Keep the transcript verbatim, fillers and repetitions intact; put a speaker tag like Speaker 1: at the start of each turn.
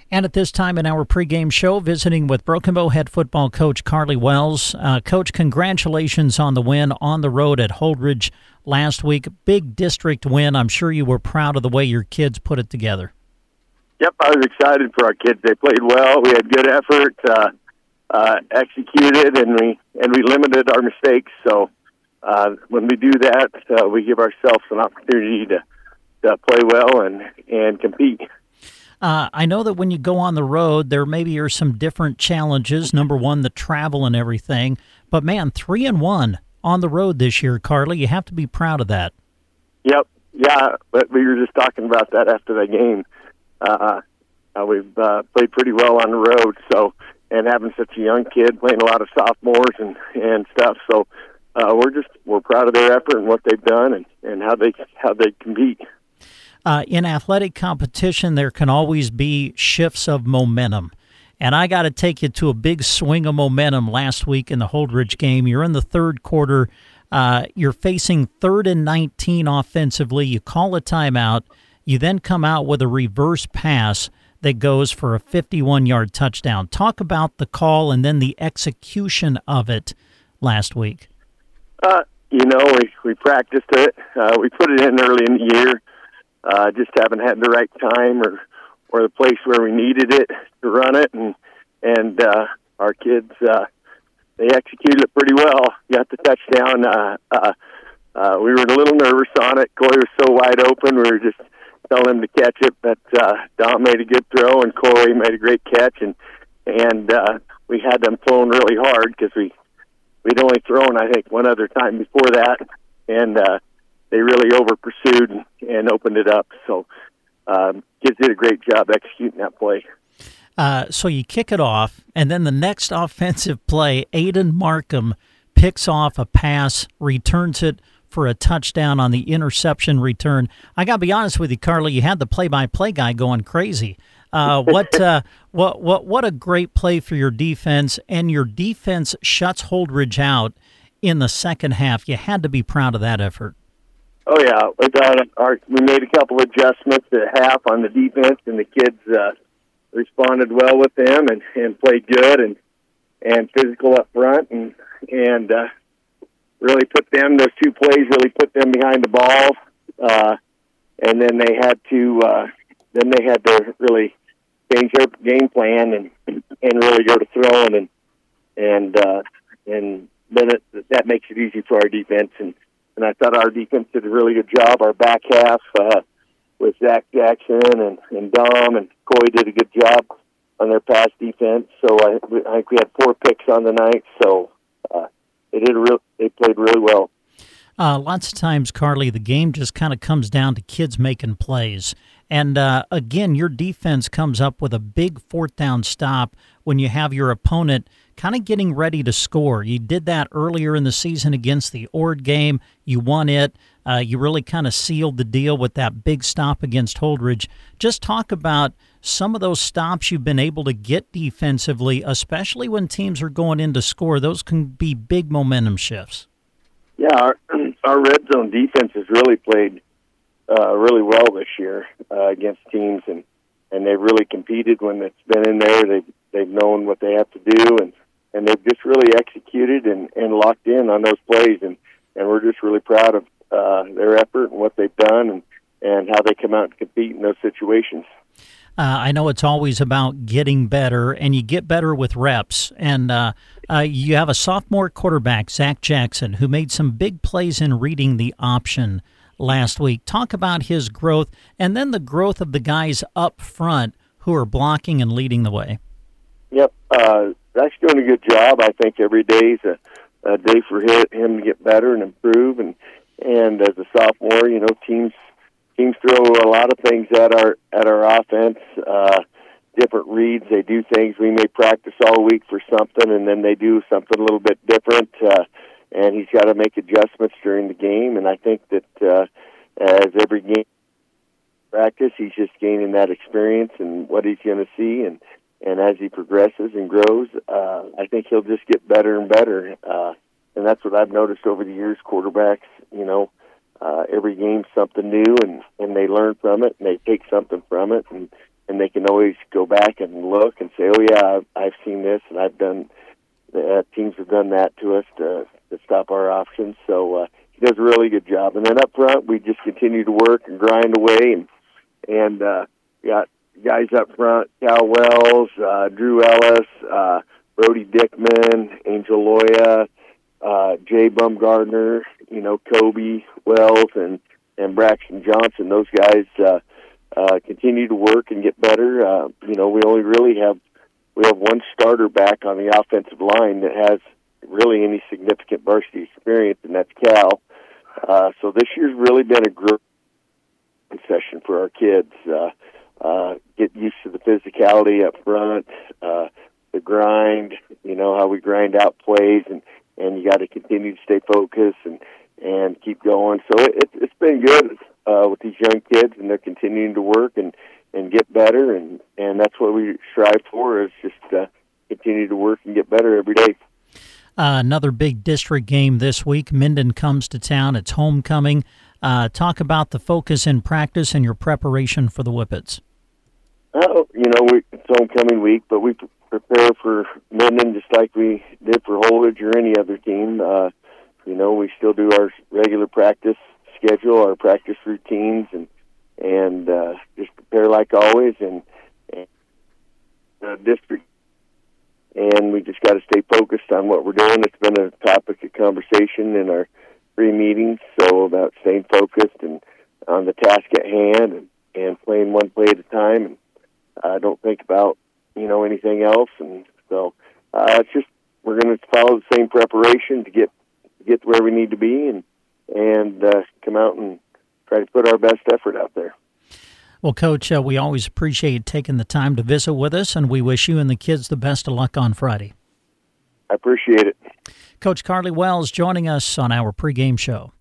Speaker 1: And at this time in our pregame show, visiting with Broken Bow head football coach Carly Wells. Uh, coach, congratulations on the win on the road at Holdrege last week. Big district win. I'm sure you were proud of the way your kids put it together.
Speaker 2: Yep, I was excited for our kids. They played well. We had good effort, uh, uh, executed, and we and we limited our mistakes. So uh, when we do that, uh, we give ourselves an opportunity to, to play well and, and compete.
Speaker 1: Uh, I know that when you go on the road, there maybe are some different challenges. Number one, the travel and everything. But, man, three and one on the road this year, Carly. You have to be proud of that.
Speaker 2: Yep. Yeah, but we were just talking about that after the game. Uh, uh, we've uh, played pretty well on the road, so and having such a young kid playing a lot of sophomores and, and stuff. So uh, we're just we're proud of their effort and what they've done and, and how they how they compete.
Speaker 1: Uh, in athletic competition, there can always be shifts of momentum. And I got to take you to a big swing of momentum last week in the Holdrege game. You're in the third quarter. Uh, you're facing third and nineteen offensively. You call a timeout. You then come out with a reverse pass that goes for a fifty-one-yard touchdown. Talk about the call and then the execution of it last week.
Speaker 2: Uh, you know, we, we practiced it. Uh, we put it in early in the year. Uh, just haven't had the right time or, or the place where we needed it to run it, and and uh, our kids uh, they executed it pretty well. Got the touchdown. Uh, uh, uh, we were a little nervous on it. Corey was so wide open. We were just telling him to catch it, but uh, Dom made a good throw, and Corey made a great catch, and and uh, we had them throwing really hard because we we'd only thrown I think one other time before that, and. Uh, They really over-pursued and, and opened it up. So um, kids did a great job executing that play.
Speaker 1: Uh, so you kick it off, and then the next offensive play, Aiden Markham picks off a pass, returns it for a touchdown on the interception return. I got to be honest with you, Carly, you had the play-by-play guy going crazy. Uh, what, uh, what, what, what a great play for your defense, and your defense shuts Holdrege out in the second half. You had to be proud of that effort.
Speaker 2: Oh yeah, we got our. We made a couple adjustments at half on the defense, and the kids uh, responded well with them and, and played good and and physical up front and and uh, really put them. Those two plays really put them behind the ball, uh, and then they had to uh, then they had to really change their game plan and and really go to throwing and and uh, and then it, that makes it easy for our defense and. And I thought our defense did a really good job. Our back half uh, with Zach Jackson and, and Dom and Coy did a good job on their pass defense. So I, I think we had four picks on the night. So uh, they did real. They played really well.
Speaker 1: Uh, lots of times, Carly, the game just kind of comes down to kids making plays. And, uh, again, your defense comes up with a big fourth down stop when you have your opponent kind of getting ready to score. You did that earlier in the season against the Ord game. You won it. Uh, you really kind of sealed the deal with that big stop against Holdrege. Just talk about some of those stops you've been able to get defensively, especially when teams are going in to score. Those can be big momentum shifts.
Speaker 2: Yeah, our, our red zone defense has really played uh, really well this year uh, against teams, and, and they've really competed when it's been in there. They've, they've known what they have to do, and, and they've just really executed and, and locked in on those plays, and, and we're just really proud of uh, their effort and what they've done and, and how they come out and compete in those situations.
Speaker 1: Uh, I know it's always about getting better, and you get better with reps. And uh, uh, you have a sophomore quarterback, Zach Jackson, who made some big plays in reading the option last week. Talk about his growth, and then the growth of the guys up front who are blocking and leading the way.
Speaker 2: Yep, uh, Zach's doing a good job. I think every day is a, a day for him to get better and improve. And, and as a sophomore, you know, teams teams throw a lot of things at our at our offense. Uh, different reads, they do things. We may practice all week for something, and then they do something a little bit different. Uh, and he's got to make adjustments during the game. And I think that uh, as every game practice, he's just gaining that experience and what he's going to see. And, and as he progresses and grows, uh, I think he'll just get better and better. Uh, and that's what I've noticed over the years. Quarterbacks, you know, uh, every game's something new, and, and they learn from it, and they take something from it. And, and they can always go back and look and say, oh, yeah, I've, I've seen this, and I've done, uh, teams have done that to us to, to stop our options. So uh, he does a really good job. And then up front, we just continue to work and grind away, and, and uh, got guys up front, Cal Wells, uh, Drew Ellis, uh, Brody Dickman, Angel Loya, uh, Jay Bumgardner, you know, Kobe Wells, and, and Braxton Johnson. Those guys uh, uh, continue to work and get better. Uh, you know, we only really have we have one starter back on the offensive line that has really any significant varsity experience, and that's Cal. Uh, so this year's really been a great session for our kids. Uh, uh, get used to the physicality up front, uh, the grind, you know, how we grind out plays, and, and you got to continue to stay focused and, and keep going. So it, it's been good uh, with these young kids, and they're continuing to work and, and get better, and, and that's what we strive for, is just uh, continue to work and get better every day.
Speaker 1: Uh, another big district game this week. Minden comes to town. It's homecoming. Uh, talk about the focus in practice and your preparation for the Whippets.
Speaker 2: Oh, you know, we, it's homecoming week, but we prepare for Minden just like we did for Holdridge or any other team. Uh, you know, we still do our regular practice schedule, our practice routines, and and uh, just prepare like always. And, and uh, district, and we just got to stay focused on what we're doing. It's been a topic of conversation in our three meetings, so about staying focused and on the task at hand, and, and playing one play at a time, and uh, don't think about, you know, anything else. And so uh, it's just, we're going to follow the same preparation to get get where we need to be, and and uh, come out and try to put our best effort out there.
Speaker 1: Well, Coach, uh, we always appreciate taking the time to visit with us, and we wish you and the kids the best of luck on Friday.
Speaker 2: I appreciate it.
Speaker 1: Coach Carly Wells joining us on our pregame show.